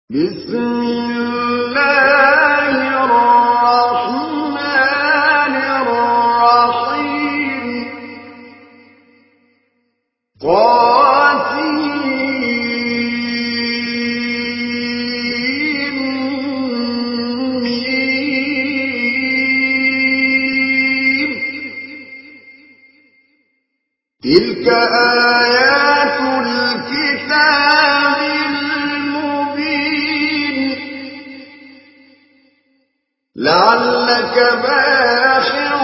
بسم الله الرحمن الرحيم تلك آيات الكتاب المبين لعلك باخع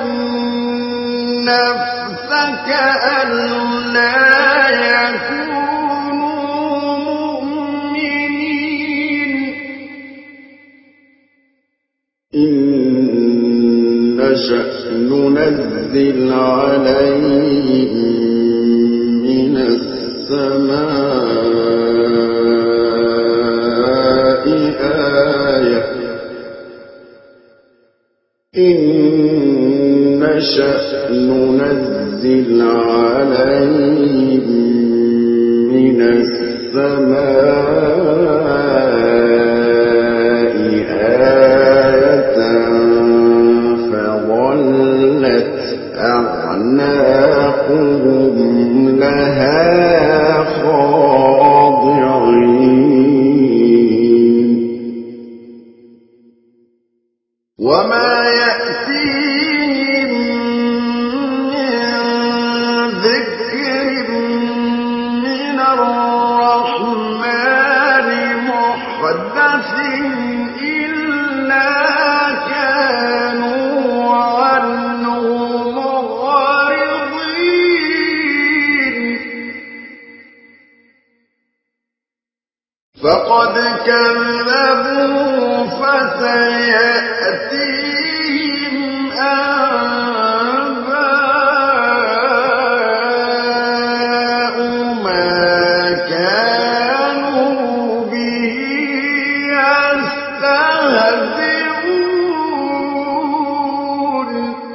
نفسك ألا يكونوا مؤمنين إن نشأ ننزل عليهم من السماء آية إن نشأ ننزل عليهم من السماء آية فظلت أعناقهم لها خاضعين وما يأتيهم من ذكر من الرحمن محدث إلا كانوا عنه معرضين فقد كذبوا فسيأتيهم أنباء ما كانوا به يستهزئون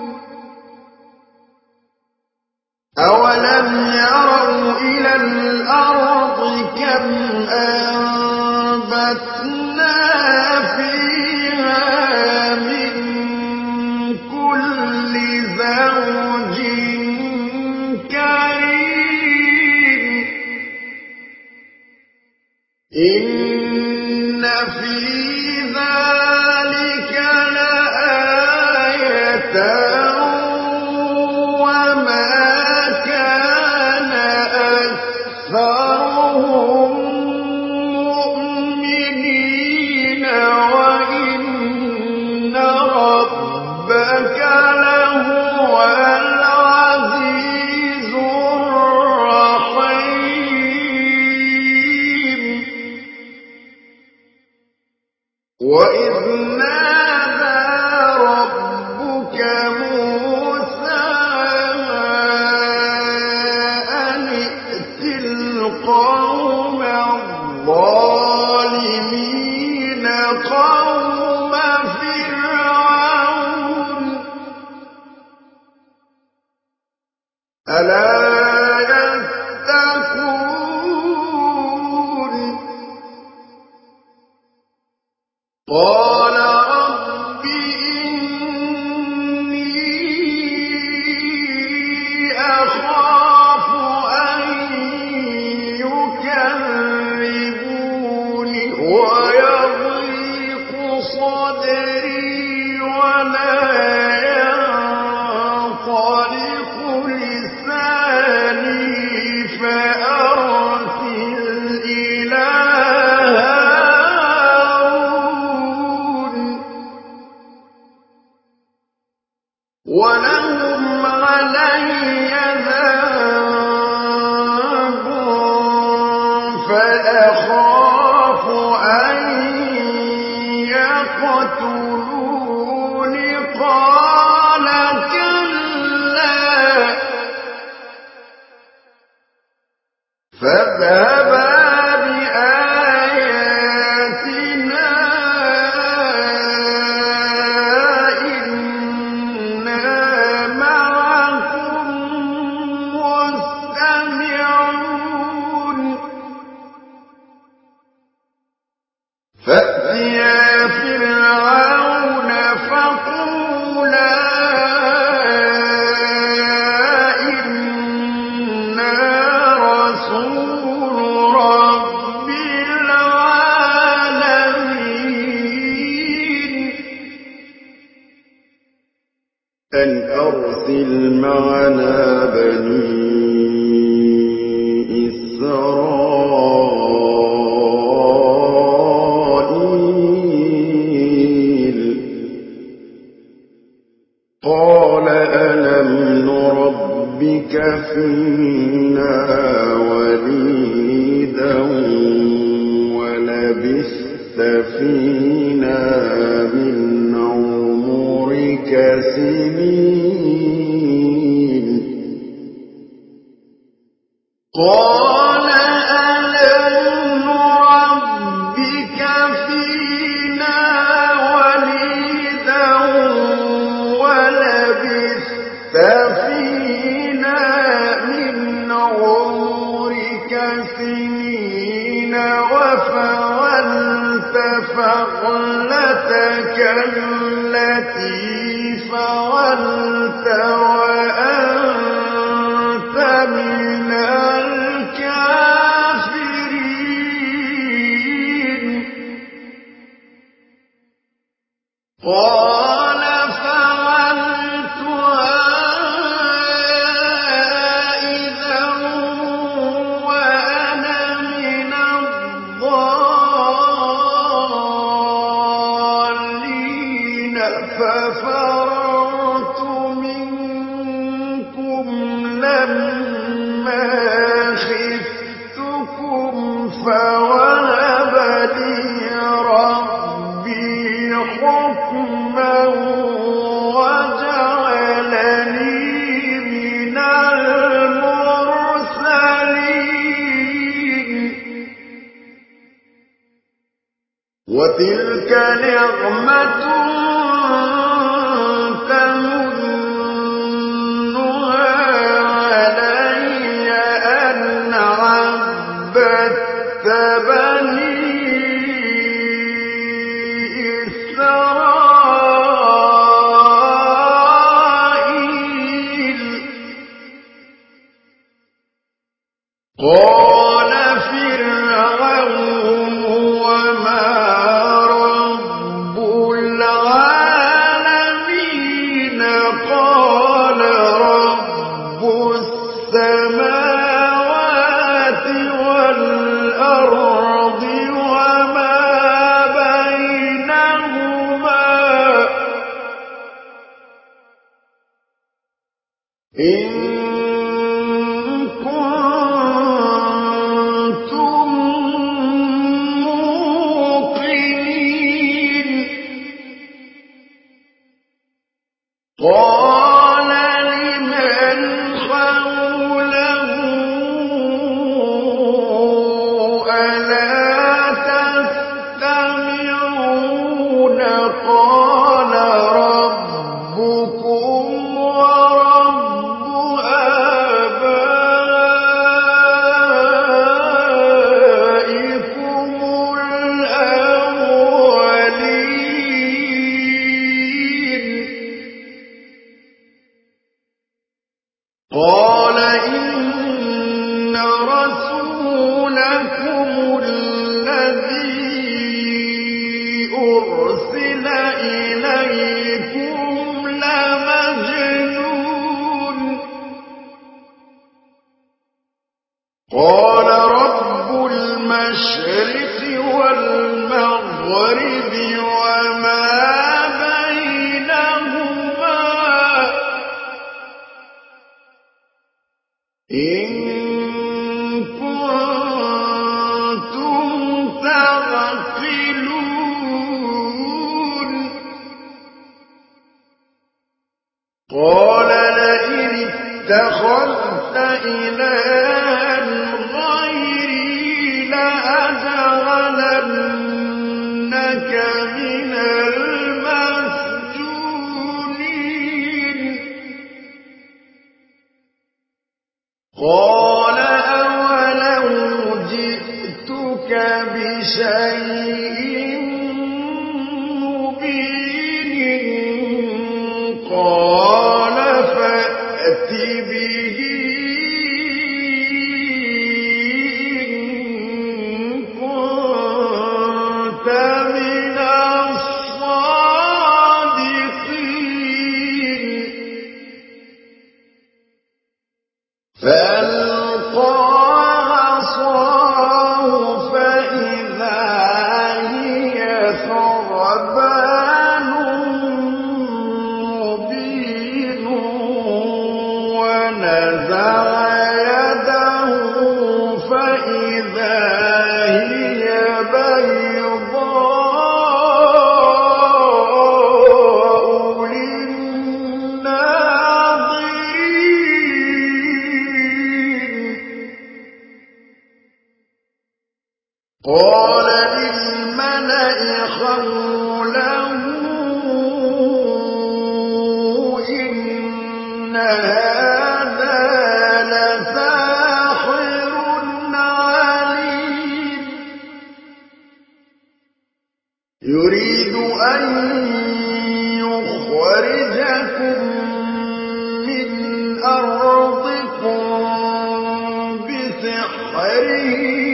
أولم يروا إلى الأرض كم أنبتنا فيها من كل زوج كريم إن في ذلك لآية وما كان أكثرهم مؤمنين وإن ربك لهو العزيز الرحيم وإذ نادى ربك موسى أن ائت القوم الظالمين قوم فرعون ألا يتقون قال رب إني أخاف أن يكذبون ويضيق صدري ولا ينطلق لساني فأرسل إلى ولهم علي ذنب فأخاف أن وأرسل معنا بني إسرائيل قال ألم نربك فينا وليدا ولبثت فينا من عمرك سنين قال ألم نربك فينا وليدا ولبثت فينا من عمرك سنين وفعلت فعلتك التي فعلت وأنت من الكافرين قال فعلتها إذا وأنا من الضالين ففررت منكم لما خفتكم فوهب لي ربي حكما وجعلني من المرسلين وتلك نعمة تمنها علي أن عبدت بني إسرائيل قال فرعون وما رب العالمين قال رب السماوات والأرض وما بينهما إن كنتم موقنين قال لمن حوله ألا تستمعون قال ربكم ورب آبائكم الأولين قال إن رسولكم الذي أرسل إليكم لمجنون قال رب المشرق والمغرب وما بينهما إن كنتم تعقلون قال لئن اتخذت إلها غيري لأجعلنك من المسجونين قال أولو جئتك بشيء مبين قال فأت به إن كنت من الصادقين بيضاء للناظرين. قال للملأ حوله إن هذا لساحر عليم يريد أن يخرجكم من أرضكم بسحره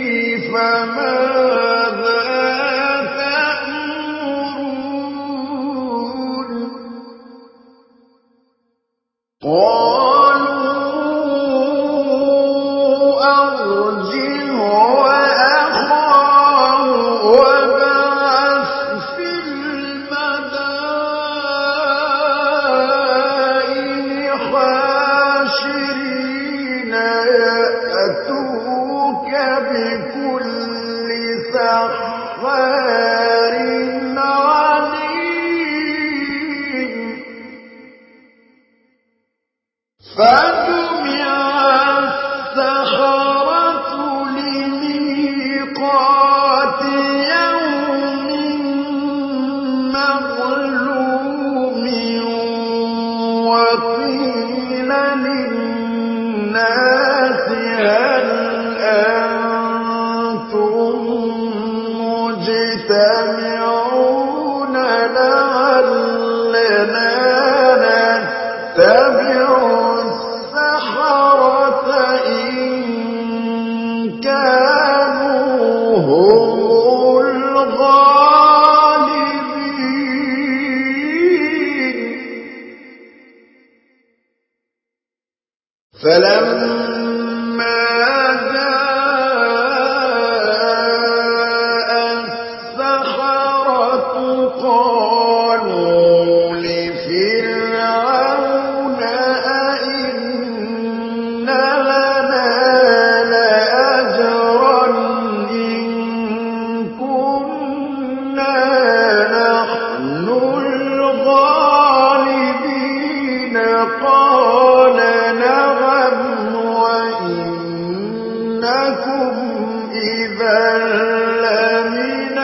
فماذا تأمرون؟ قالوا أرجه وأخاه وابعث في المدائن حاشرين يأتوك بكل سحار عليم. فجمع السحرة لميقات يوم معلوم وقيل للناس هل أنتم مجتمعون لعلنا نتبع السحرة إن كانوا هم الغالبين. فلما جاء السحرة قالوا لفرعون أئن لنا لأجرا إن كنا نحن الغالبين؟ قال نعم وإنكم إذا لمن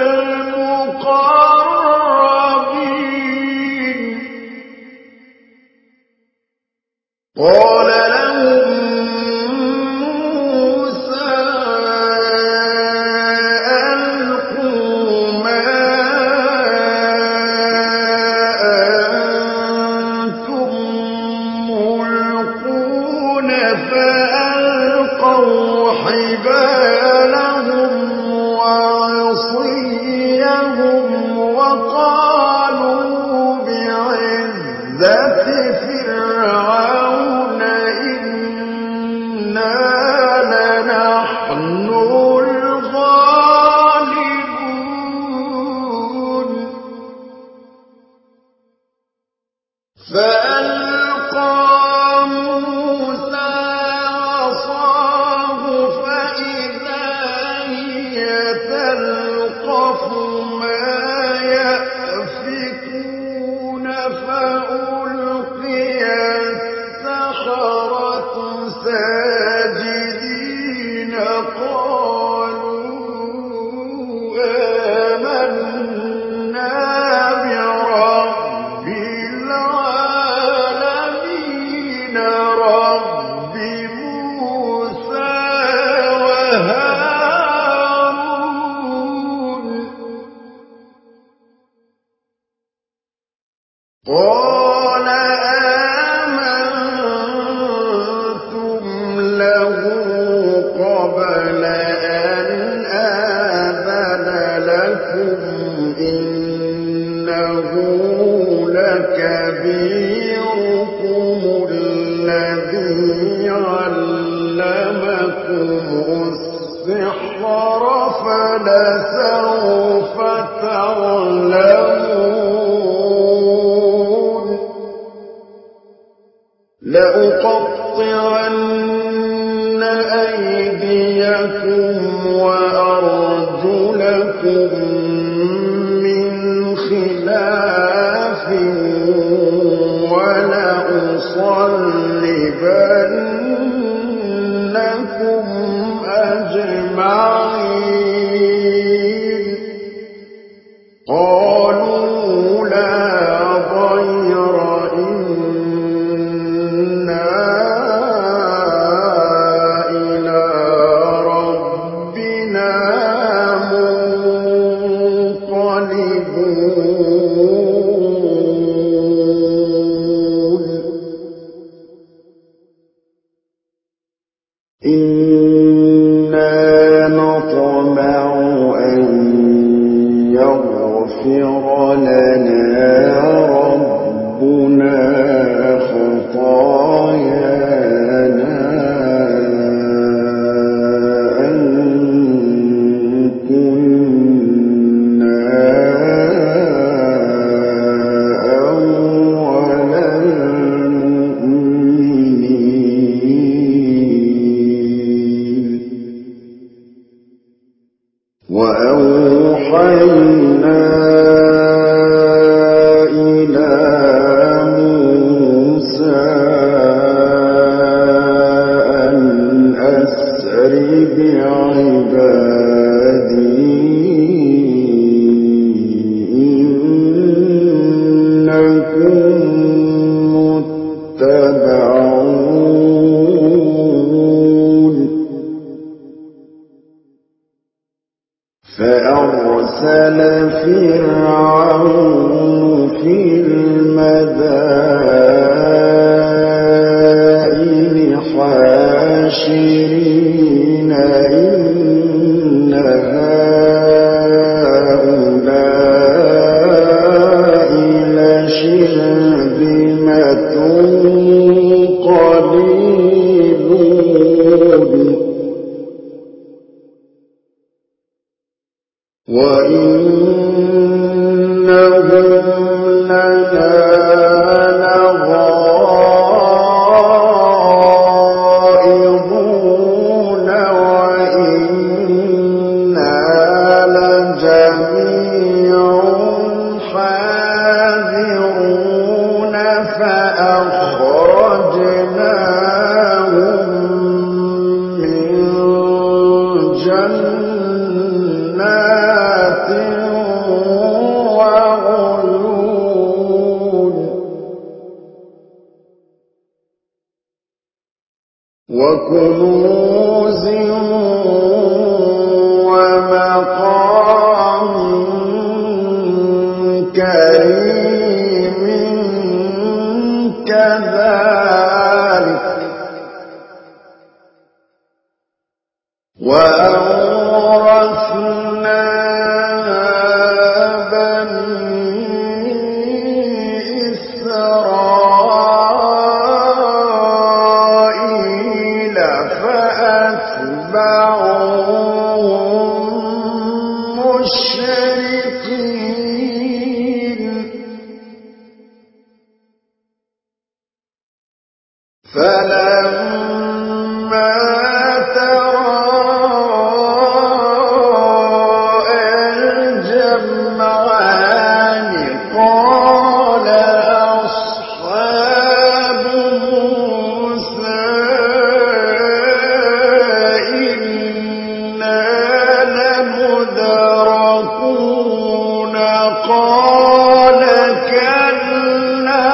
المقربين. قال لهم موسى ألقوا ما أنتم ملقون فألقوا حبالهم وعصيهم وقالوا بعزة فرعون إنا لنحن الغالبون. فألقى موسى عصاه فإذا هي تلقف ما يأفكون فألقي السحرة ساجدين قالوا آمنا برب العالمين رب موسى وهارون. قال آمنتم له قبل أن آذن لكم إنه لكبيركم الذي علمكم السحر فلسوف تعلمون. لأقطعن أيديكم وأرجلكم لكم من خلاف ولأصلبنكم أجمعين قالوا لا ضير إنا إلى ربنا منقلبون إنا نطمع أن يغفر لنا ربنا خطايانا أن كنا أول المؤمنين وأوحينا إلى موسى أن أسر بعبادي إنكم متبعون فأرسل فرعون في المدائن حاشرين إن هؤلاء لشرذمة قليلون وإنهم لنا لغائظون وإنا لجميع حاذرون فأخرجناهم من جنات وعيون وكنوز ومقام كريم كذلك وأورثنا بني إسرائيل فأتبعوهم مشرقين فلما تراءى الجمعان قال أصحاب موسى إنا لمدركون قال كلا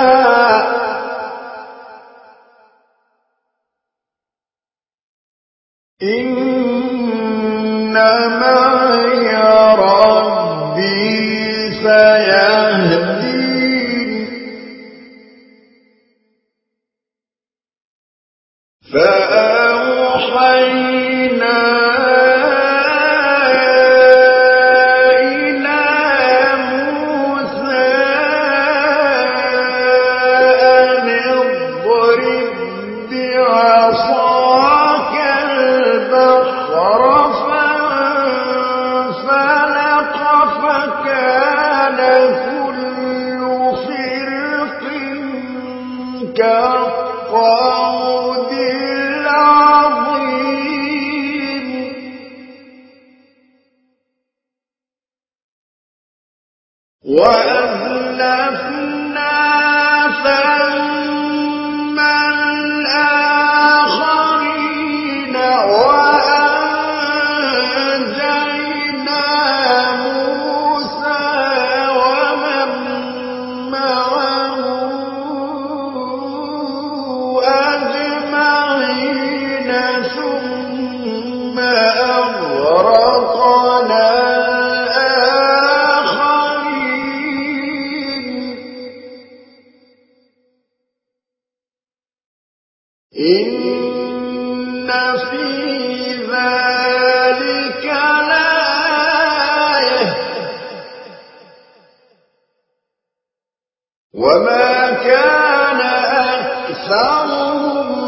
إن معي ربي سيهدين فأوحينا إلى موسى أن اضرب بعصاك البحر وأزلفنا ثم الآخرين وأنجينا موسى ومن معه أجمعين ثم أغرقنا إن في ذلك لآية وما كان أكثرهم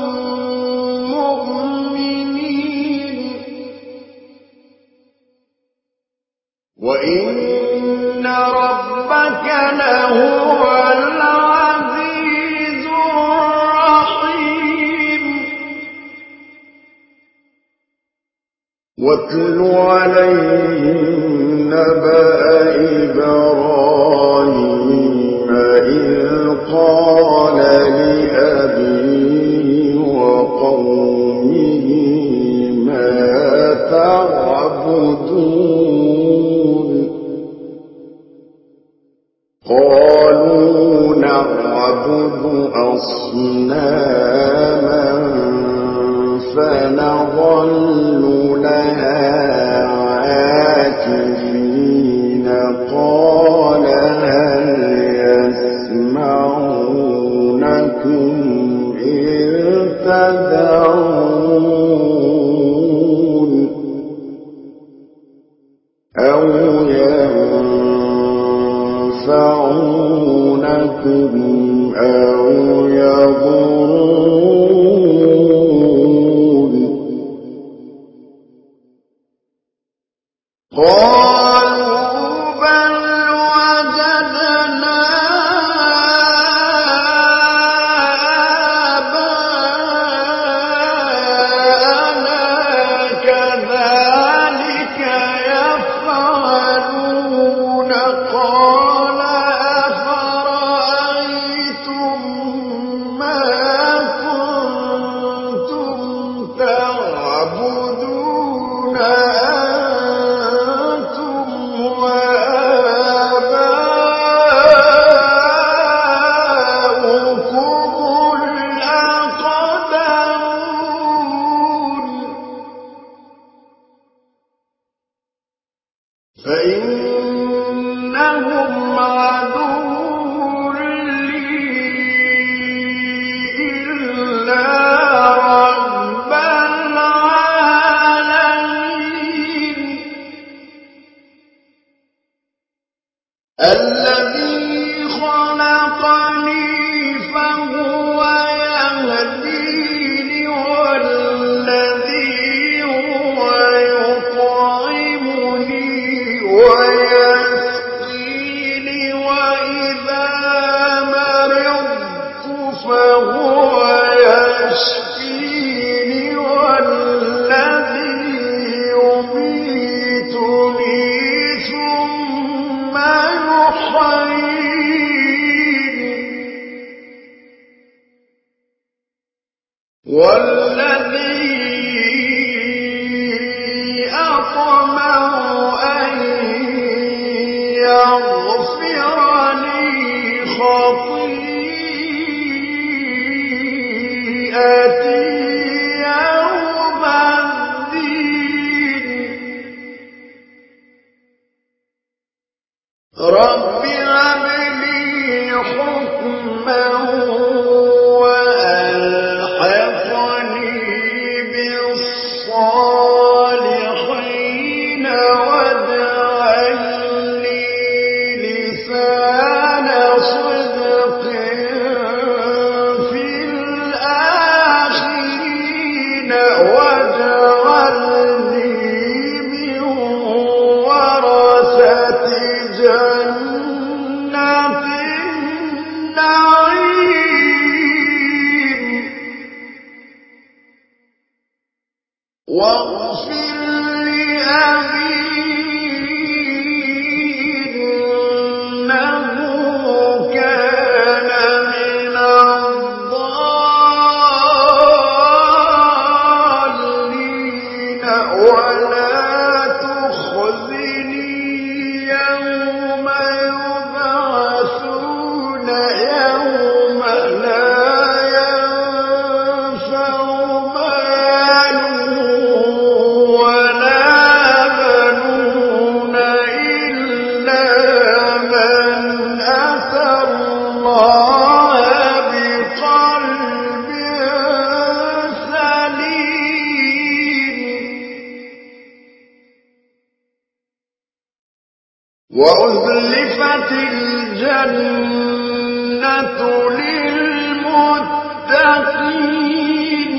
مؤمنين وإن ربك لهو العزيز الرحيم واتل عليهم نبأ إبراهيم إذ قال لأبيه وقومه ما تعبدون قالوا نعبد أصناما فنظل لها عاكفين قال هل يسمعونكم إذ تدعون أو ينفعونكم أو يضرون قالوا بل وجدنا آباءنا كذلك يفعلون قال أفرأيتم ما كنتم تعبدون أنتم وآباؤكم الأقدمون فإنهم عدو لي إلا رب العالمين الذي خلقني فهو يهديني والذي هو يطعمني ويسقيني وإذا مرضت فهو يشفيني والذي يميتني ثم يحييني والذي أطمع أن يغفر لي خطيئتي يوم الدين رب هب لي حكما وألحقني بالصالحين واجعل لي لسان صدق في الآخرين واجعلني من ورثة جنة النعيم يوم لا ينفع مال ولا بنون إلا من أتى الله بقلب سليم. وأزلفت الجنة للمتقين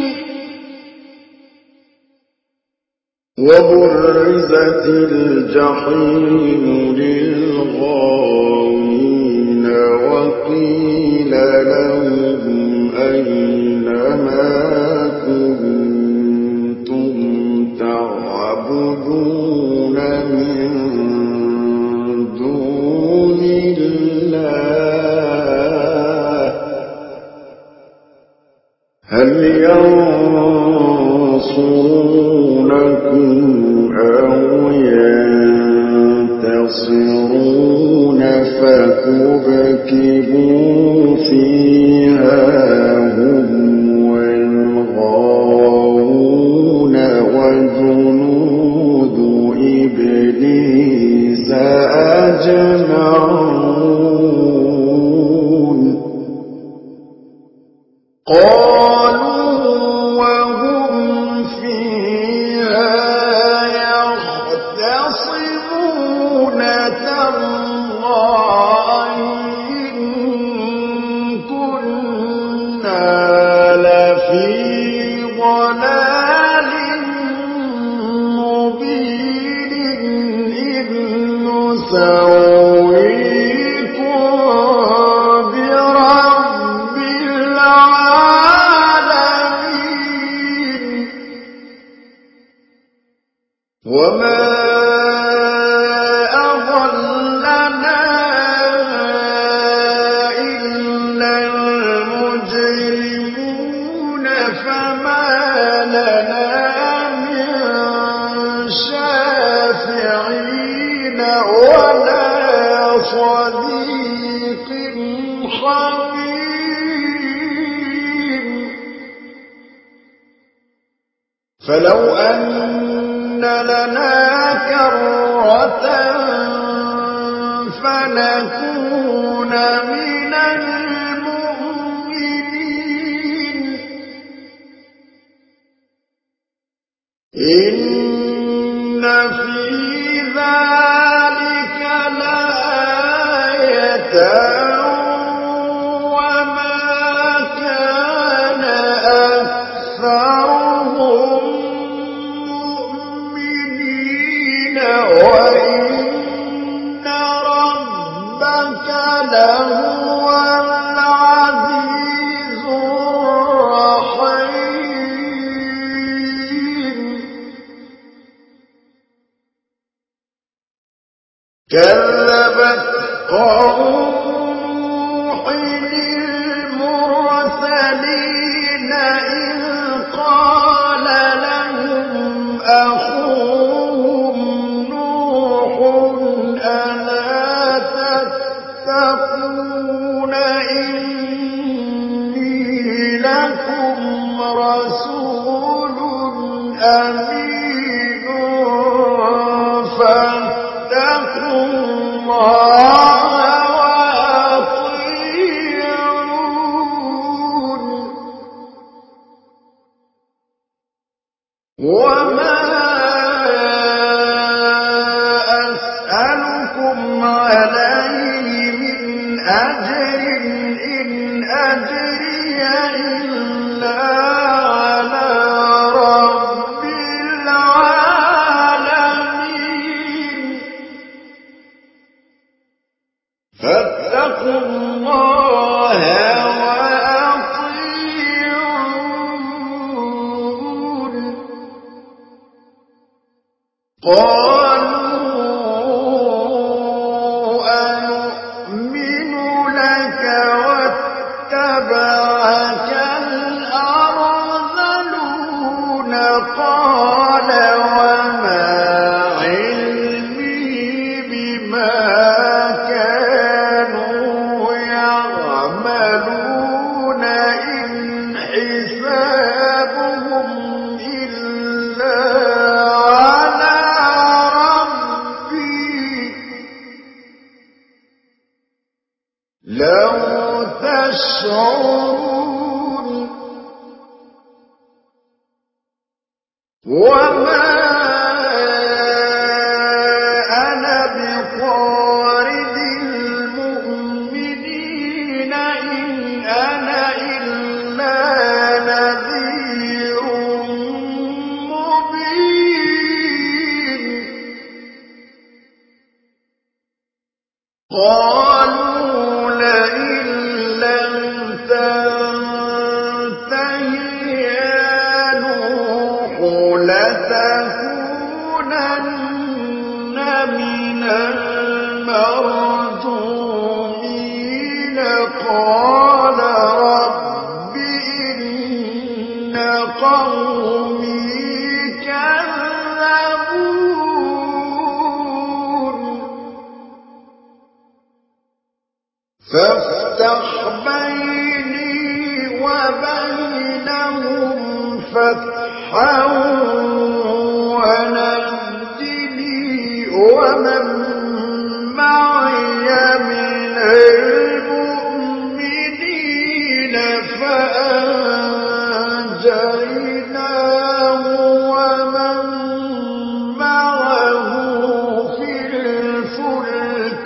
وبرزت الجحيم للغاوين وقيل لهم أين ما كنتم تعبدون من دون الله هل ينصرونكم أو ينتصرون فكبكبوا فيها هم والغاوون وجنود إبليس أجمعون. قالوا وهم فيها يختصمون تالله إن كنا لفي ضلال مبين إذ نسويكم برب العالمين وما أضلنا إلا المجرمون فما لنا من شافعين ولا صديق حميم. فلو أن لنا كرة فنكون من المؤمنين إن في ذلك لآية وما كان أكثرهم مؤمنين وإن ربك لهو العزيز الرحيم. كذبت قوم نوح المرسلين إذ قال لهم أخوهم نوح ألا تتقون إني لكم رسول أمين فاتقوا الله وأطيعون وما أسألكم عليه من أجر إن أجري إلا على رب العالمين. فاتقوا الله وأطيعون. قالوا أنؤمن لك واتبعك الأرذلون قال وما علمي بما كانوا يعملون لو تشعرون وما أنا بطارد المؤمنين إن أنا إلا نذير مبين قالوا لئن لم تنته يا نوح لتكونن من المرجومين قال رب إن قومي كذبون فافتح بيني وبينهم فتحا ونجني ومن معي من المؤمنين فأنجيناه ومن معه في الفلك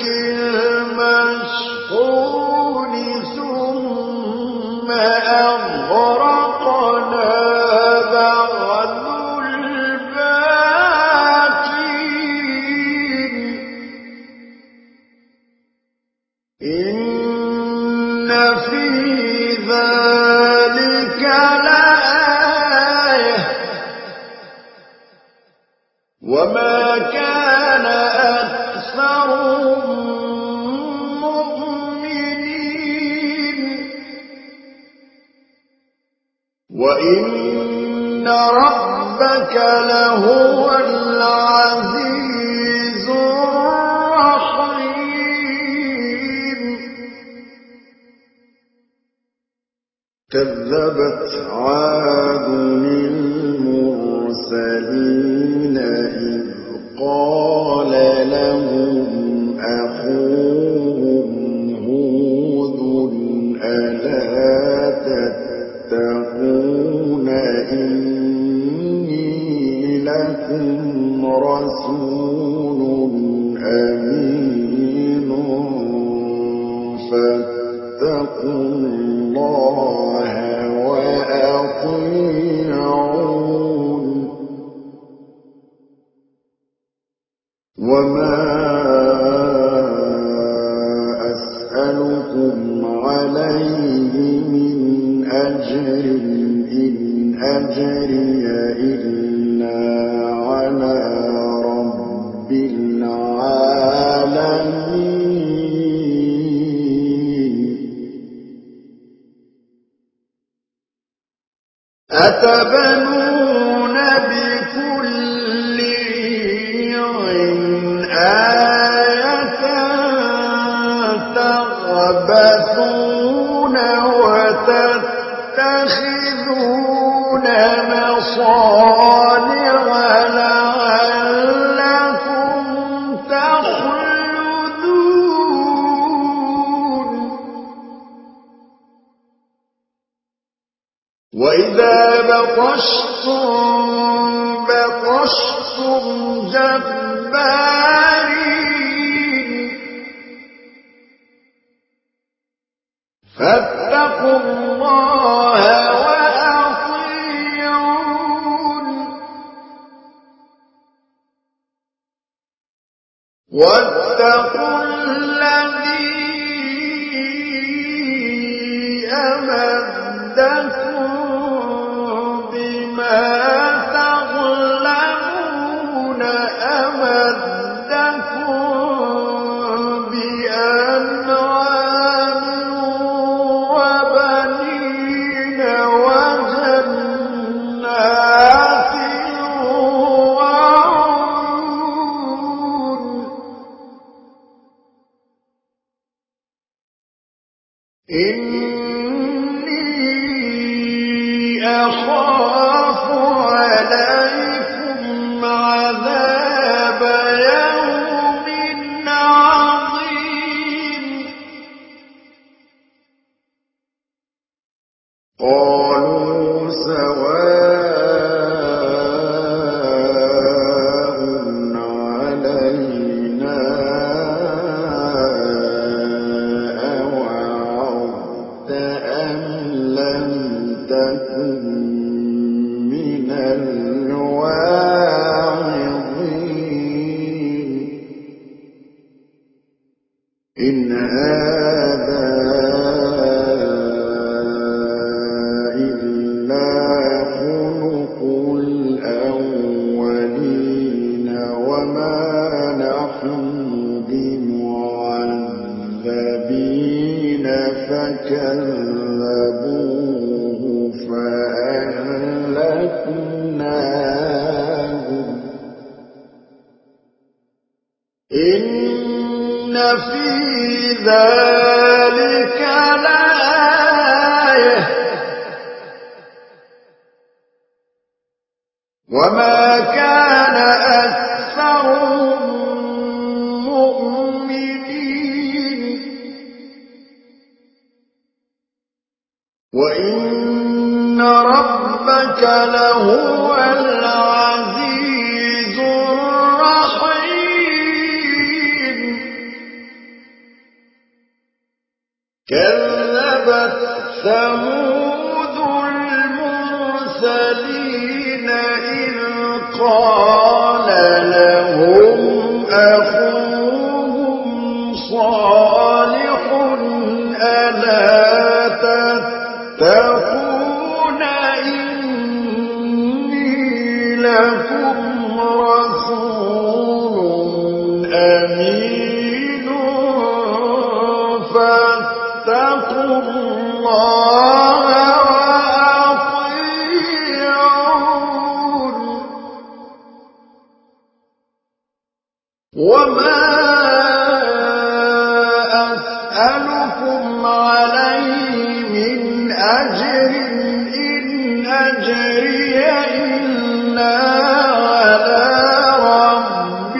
المشحون ثم أغرقنا بعد الباقين إن في ذلك لآية وما كان أكثرهم مؤمنين وإن ربك لهو العزيز الرحيم كذبت عاد المرسلين إذ قال لهم أخوهم هود ألا تتقون إني لكم رسول أمين فاتقوا الله وأطيعون وما أسألكم عليه من أجر إن أجري إلا على رب العالمين أتبنون بكل ريع آية تغبثون وتتخذون مصانع لعلكم تخلدون وإذا بطشتم جبارين فاتقوا الله وأطيعون واتقوا الذي أمدكم بما تظلمون أمدكم بأنعام وبنين وجنات وعيون إني أخاف عليكم عذاب يوم عظيم إن هذا إلا خلق الأولين وما نحن بمعذبين فكذبوه فأهلكناهم إن في ذلك لآية وما كان أكثرهم مؤمنين وإن ربك لهو العزيز الرحيم كذبت ثمود المرسلين إذ قال لهم أخوهم صالح ألا تتقون إني لكم رسول أمين فاتقوا الله وأطيعون وما أسألكم عليه من أجر إن أجري إلا على رب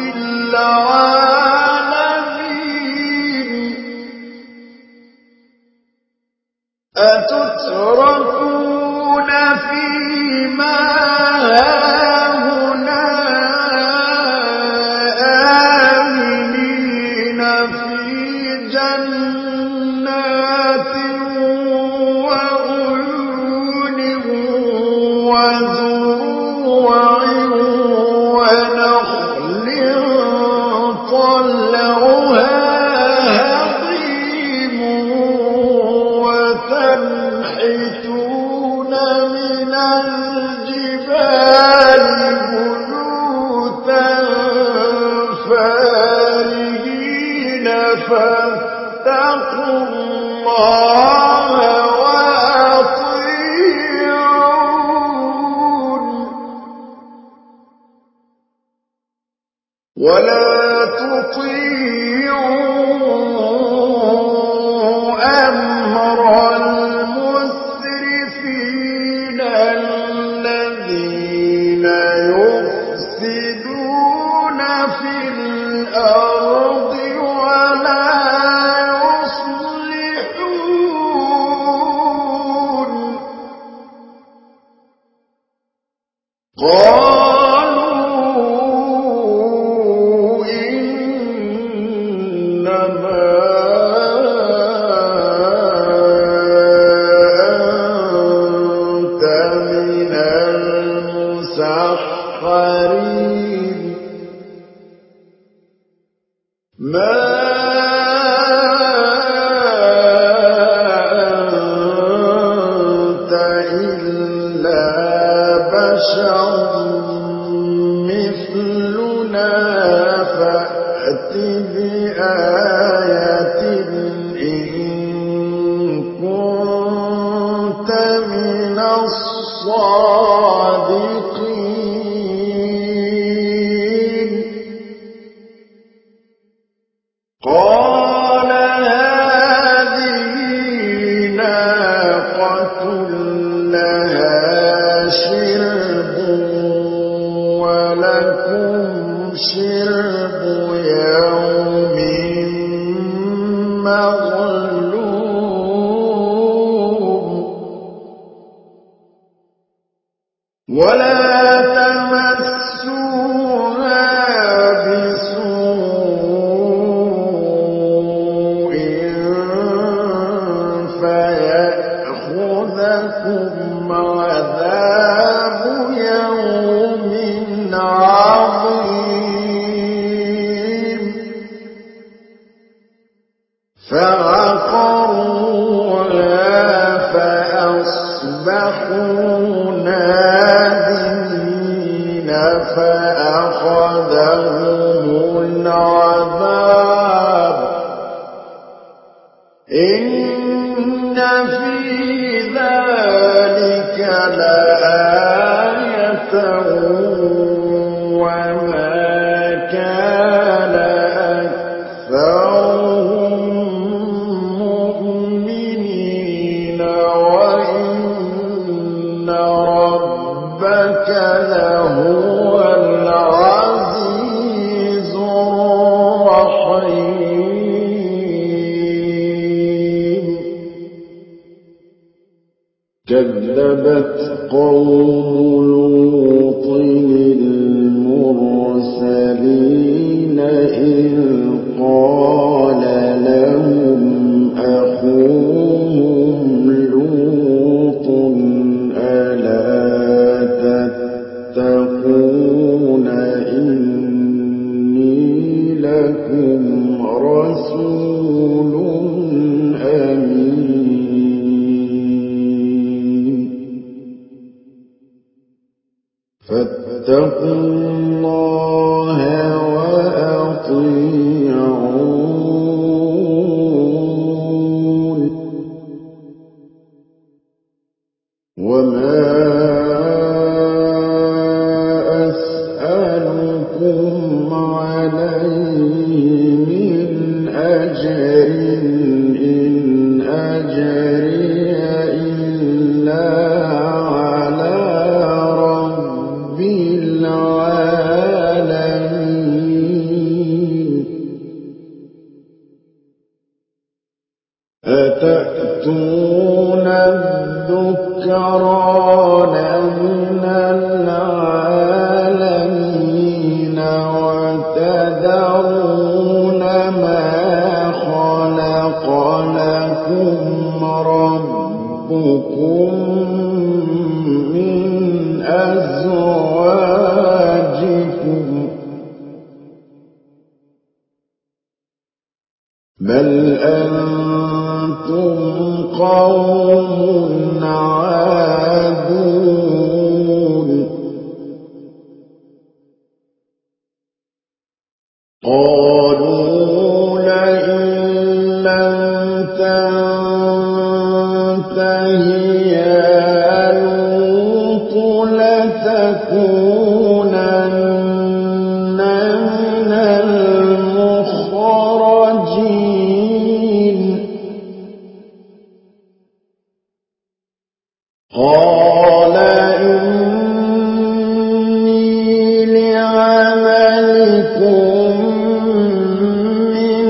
العالمين أتتركون فيما هاهنا آمنين في جنات وعيون وزروع ونخل طلعها هضيم وتنحتون من الجبال بيوتا فارهين فاتقوا الله وأطيعون ولا تطيعوا أمر المسرفين الذين يفسدون في الأرض ولا يصلحون قالوا إنما أنت من المسحرين ما أنت إلا بشر مثلنا فأت بآية إن كنت من الصادقين قال هذه ناقة لها شرب ولكم شرب يوم معلوم ولا تمسوها بسوء فيأخذكم عذاب يوم عظيم فعقروها فأصبحوا نادمين فأخذهم العذاب إن في ذلك لآية وما كان أكثرهم مؤمنين وإن ربك لهو العزيز الرحيم كذبت قوم لوط المرسلين إذ قال لهم أخوهم لوط ألا تتقون إني لكم رسول أمين فاتقوا الله وأطيعون وما أسألكم عليه من أجر إن أجري إلا على رب العالمين أتأتون الذكران من العالمين وتذرون ما خلق لكم ربكم من أزواجكم بل أنتم قوم عادون قالوا لئن لم تنته يا لوط لتكونن من المخرجين قال إني لعملكم من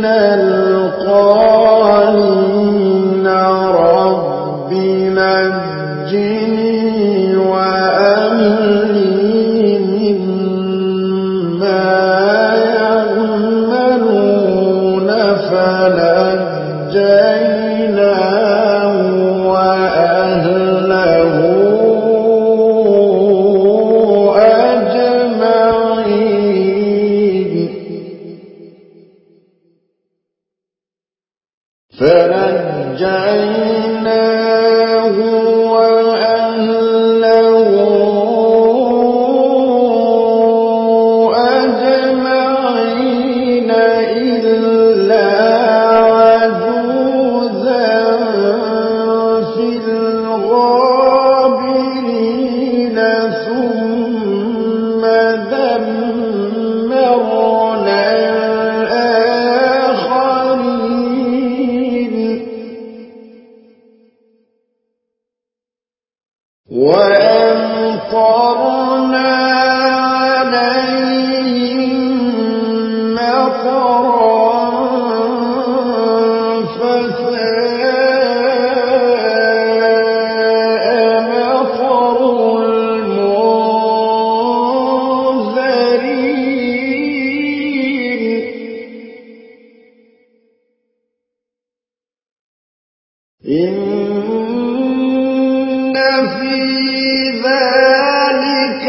القالين رب نجني وأهلي مما يعملون فنجيناه وأهله أجمعين فنجيناه وأهله أجمعين إلا عجوزا في الغابرين ثم دمرنا الآخرين وأمطرنا عليهم مطرا فساء مطر المنذرين إن في ذلك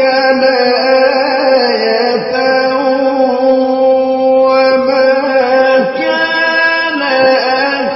لآية وما كان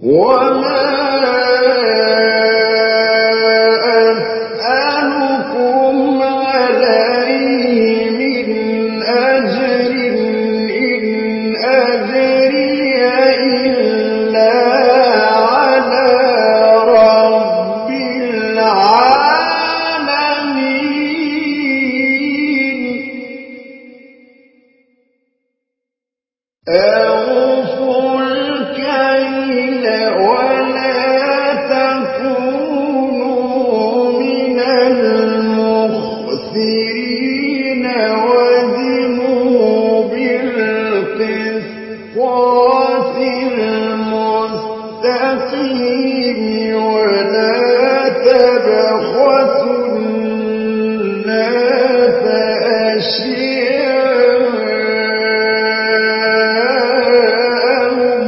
وما أسألكم عليه من أجر إن أجري إلا على رب العالمين أوفوا الكيل ولا تكونوا من المخسرين وزنوا بالقسطاس المستقيم ولا تبخسوا الناس أشياءهم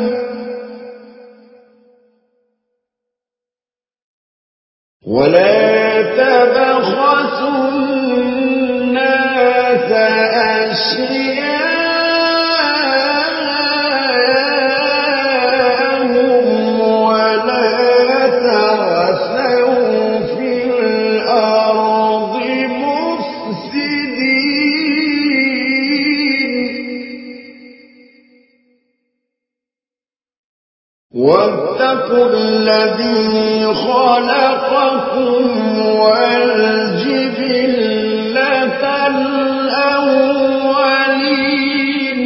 ولا تعثوا في الأرض مفسدين واتقوا الذي خلقكم والجبلة الأولين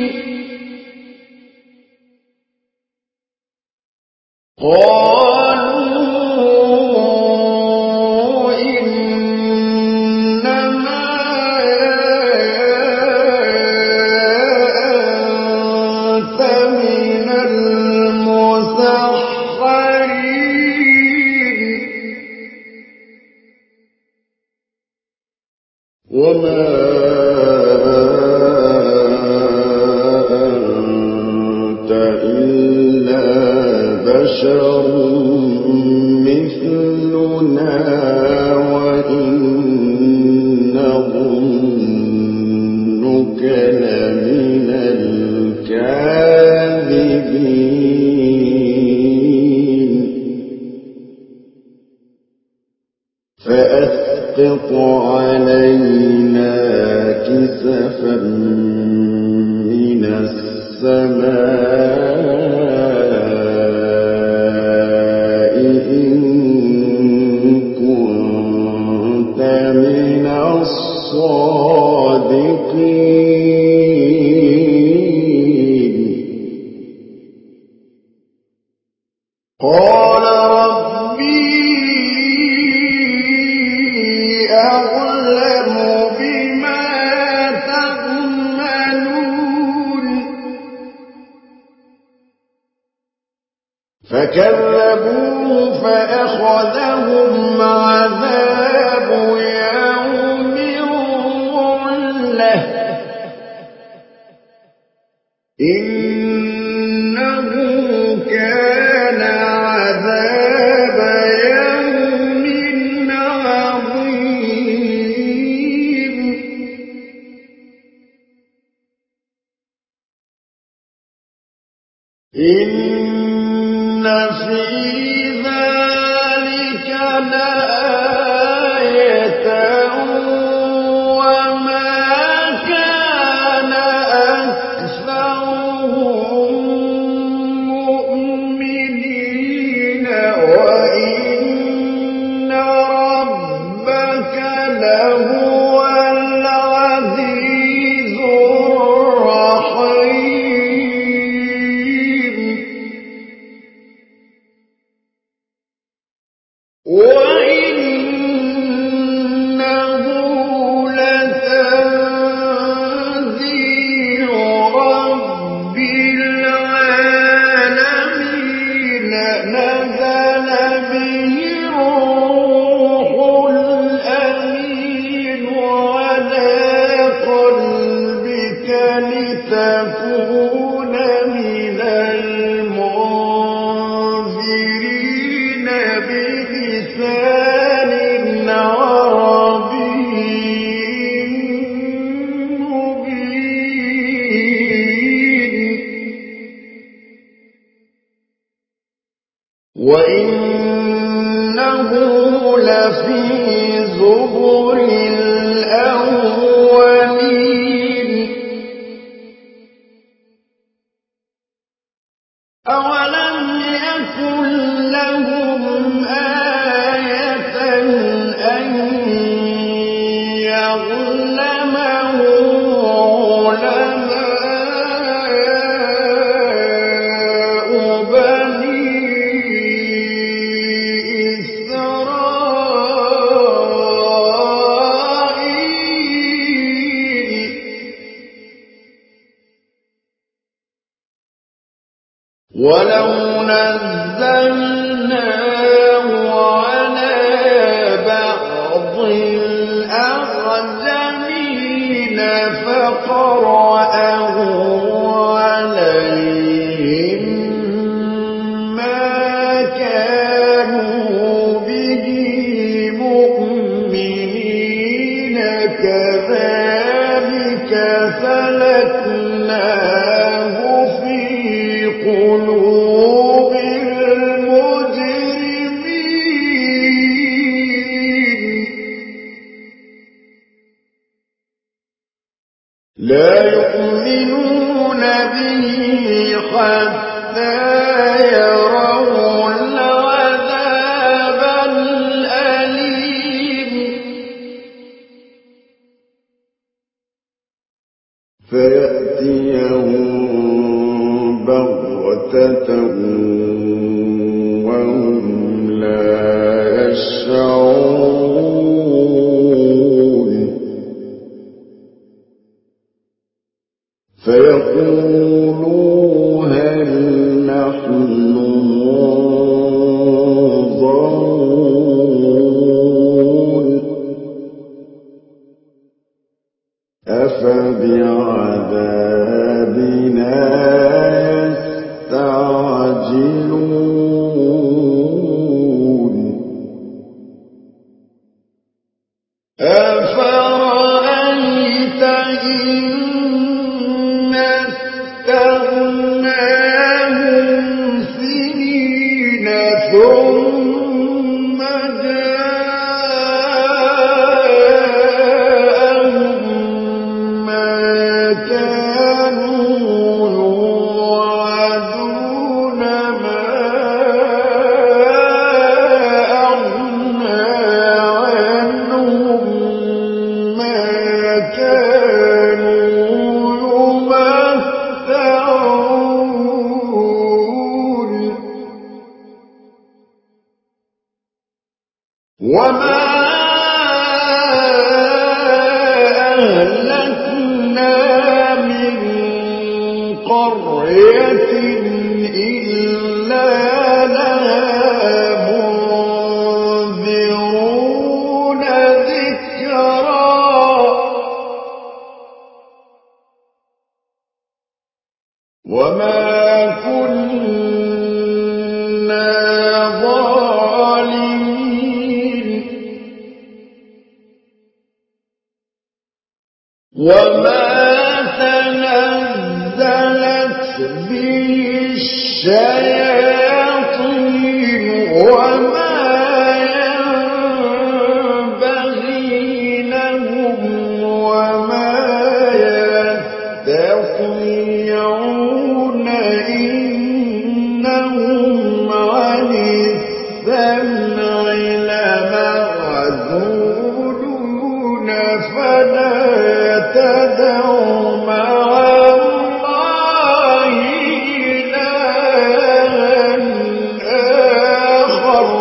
قالوا إنما أنت من المسحرين وما أنت إلا بشر مثلنا وإن نظنك لمن الكاذبين فأسقط علينا كسفا من السماء إن كنت من الصادقين قال ربي أعلم بما تعملون فكذبوه فأخذهم عذاب يوم الظلة إنه كان عذاب يوم عظيم إن في ذلك لآية وما كان أكثرهم مؤمنين وإن ربك لهو العزيز الرحيم وإنه لتنزيل رب العالمين نزل به الروح الأمين على قلبك لتكون من المنذرين بلسان عربي ولو نزلناه على بعض الأعجمين فقرأه عليهم ما كانوا به مؤمنين كذلك سلكناه في قلوب المجرمين لا يؤمنون به حتى يروا العذاب الأليم فيأتيهم بغتة وهم لا يشعرون فيقولوا هل نحن منظرون أفبعذابنا يستعجلون أفرأيت إن متعناهم سنين ثم جاءهم ما كانوا يوعدون ما أغنى عنهم ما كانوا وما أهلكنا من قرية إلا لها منذرون ذكرا وما كنا ظالمين وما تنزلت به الشياطين وما ينبغي لهم وما يستطيعون إنهم عن السمع لمعزولون فلا تدع مع الله إلها آخر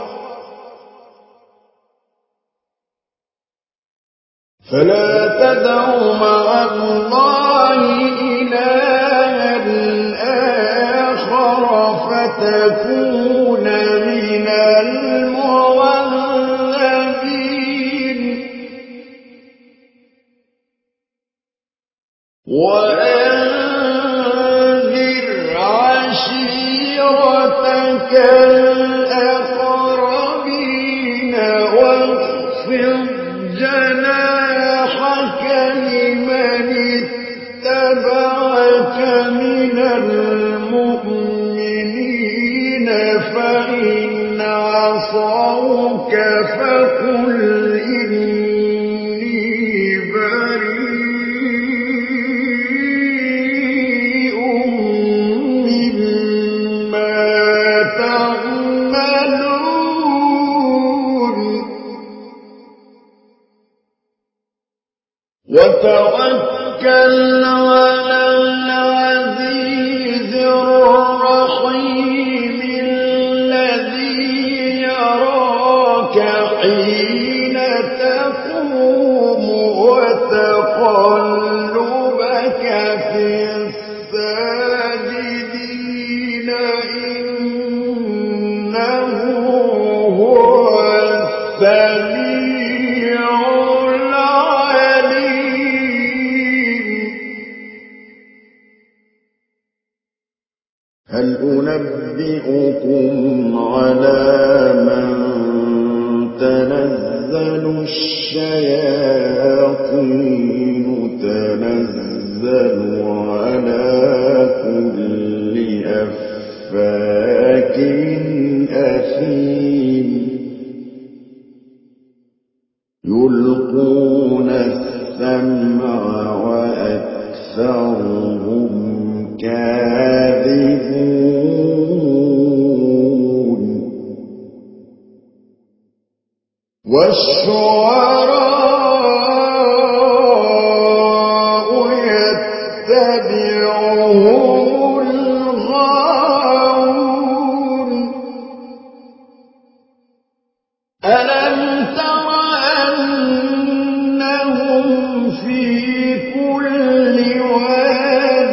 فلا تدع مع الله إلها آخر فتكون من المعذبين وأنذر عشيرتك الأقربين واخفض جناحك لمن اتبعك من المؤمنين فإن عصوك فقل إني بريء مما تعملون وتوكل على العزيز الرحيم الذي يراك حين تقوم وتقلبك في الساجدين أُنَبِّئُكُمْ عَلَى مَن تَنَزَّلُ الشَّيَاطِينُ تَنَزَّلُ عَلَى كُلِّ أَفَّاكٍ أَثِيمٍ يُلْقُونَ السَّمْعَ وَأَكْثَرُهُمْ كَاذِبُونَ وَالشُّعَرَاءُ يَتَّبِعُهُمُ الْغَاوُونَ أَلَمْ تَرَ أَنَّهُمْ فِي كُلِّ وَادٍ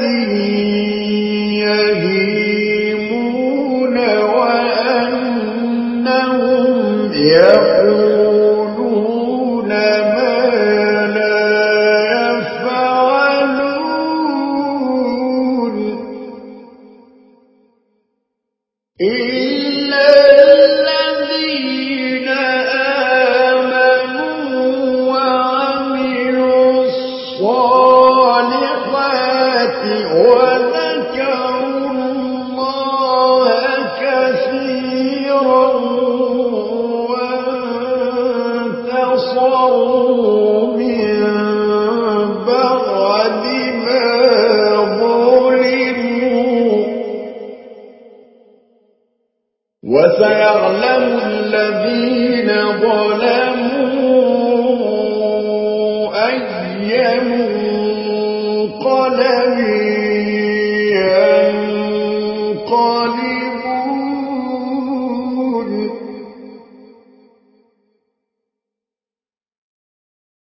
يَهِيمُونَ وَأَنَّهُمْ يَقُولُونَ مَا لَا يَفْعَلُونَ إِلَّا الَّذِينَ آمَنُوا وَعَمِلُوا الصَّالِحَاتِ وَذَكَرُوا اللَّهَ كَثِيرًا وَانتَصَرُوا مِن بَعْدِ مَا ظُلِمُوا وَسَيَعْلَمُ الَّذِينَ ظَلَمُوا أَيَّ مُنقَلَبٍ